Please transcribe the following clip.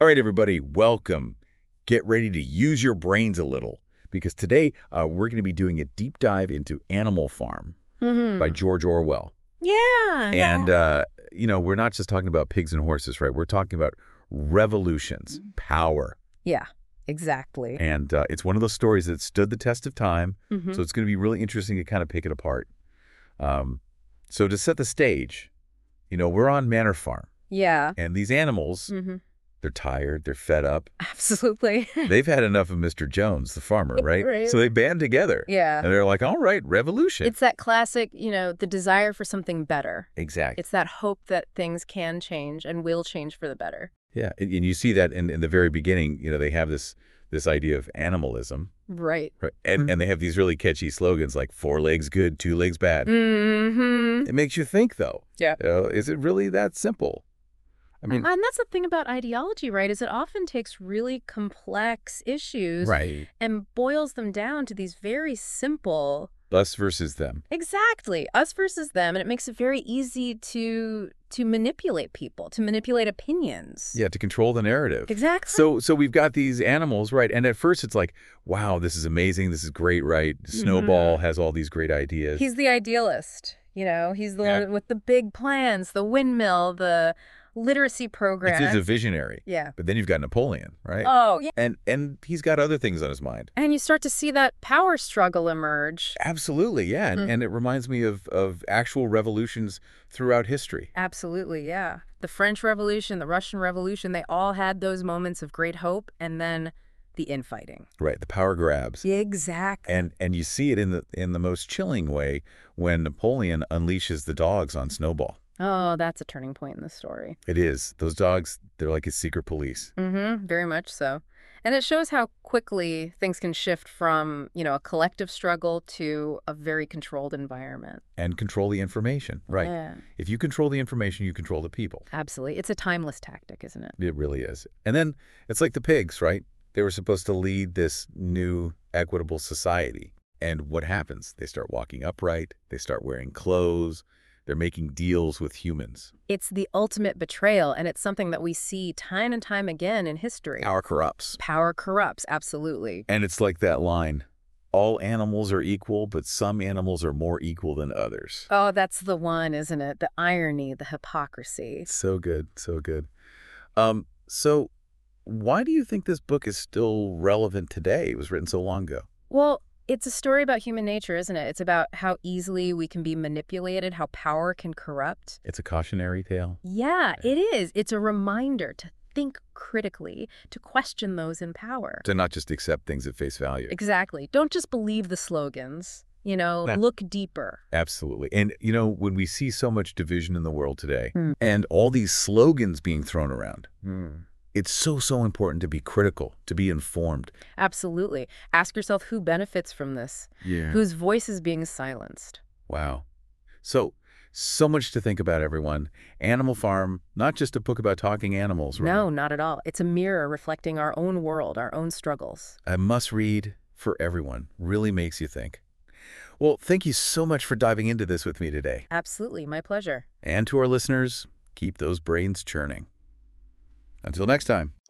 All right, everybody, welcome. Get ready to use your brains a little because today we're going to be doing a deep dive into Animal Farm by George Orwell. Yeah. And, we're not just talking about pigs and horses, right? We're talking about revolutions, power. Yeah, exactly. And it's one of those stories that stood the test of time. Mm-hmm. So it's going to be really interesting to kind of pick it apart. So to set the stage, we're on Manor Farm. Yeah. And these animals, they're tired, they're fed up. Absolutely. They've had enough of Mr. Jones, the farmer, right? Right. So they band together. Yeah. And they're like, all right, revolution. It's that classic, the desire for something better. Exactly. It's that hope that things can change and will change for the better. Yeah. And you see that in the very beginning, they have this idea of animalism. Right. And they have these really catchy slogans like 4 legs good, 2 legs bad. Mm-hmm. It makes you think, though. Yeah. Is it really that simple? I mean, and that's the thing about ideology, right, is it often takes really complex issues and boils them down to these very simple... us versus them. Exactly. Us versus them. And it makes it very easy to manipulate people, to manipulate opinions. Yeah, to control the narrative. Exactly. So we've got these animals, right? And at first it's like, wow, this is amazing. This is great, right? Snowball has all these great ideas. He's the idealist. He's the one with the big plans, the windmill, the literacy program. He's a visionary. Yeah. But then you've got Napoleon, right? Oh, yeah. And he's got other things on his mind. And you start to see that power struggle emerge. Absolutely, yeah. And it reminds me of actual revolutions throughout history. Absolutely, yeah. The French Revolution, the Russian Revolution, they all had those moments of great hope and then the infighting. Right, the power grabs. Exactly. And you see it in the most chilling way when Napoleon unleashes the dogs on Snowball. Oh, that's a turning point in the story. It is. Those dogs, they're like his secret police. Very much so. And it shows how quickly things can shift from, a collective struggle to a very controlled environment. And control the information, right. Yeah. If you control the information, you control the people. Absolutely. It's a timeless tactic, isn't it? It really is. And then it's like the pigs, right? They were supposed to lead this new equitable society. And what happens? They start walking upright. They start wearing clothes. They're making deals with humans. It's the ultimate betrayal, and it's something that we see time and time again in history. Power corrupts. Power corrupts, absolutely. And it's like that line, all animals are equal, but some animals are more equal than others. Oh, that's the one, isn't it? The irony, the hypocrisy. So good, so good. So why do you think this book is still relevant today? It was written so long ago. Well, it's a story about human nature, isn't it? It's about how easily we can be manipulated, how power can corrupt. It's a cautionary tale. Yeah, it is. It's a reminder to think critically, to question those in power. To not just accept things at face value. Exactly. Don't just believe the slogans. Look deeper. Absolutely. And, when we see so much division in the world today and all these slogans being thrown around, it's so important to be critical, to be informed. Absolutely. Ask yourself who benefits from this, whose voice is being silenced. Wow. So much to think about, everyone. Animal Farm, not just a book about talking animals, right? No, not at all. It's a mirror reflecting our own world, our own struggles. A must-read for everyone. Really makes you think. Well, thank you so much for diving into this with me today. Absolutely. My pleasure. And to our listeners, keep those brains churning. Until next time.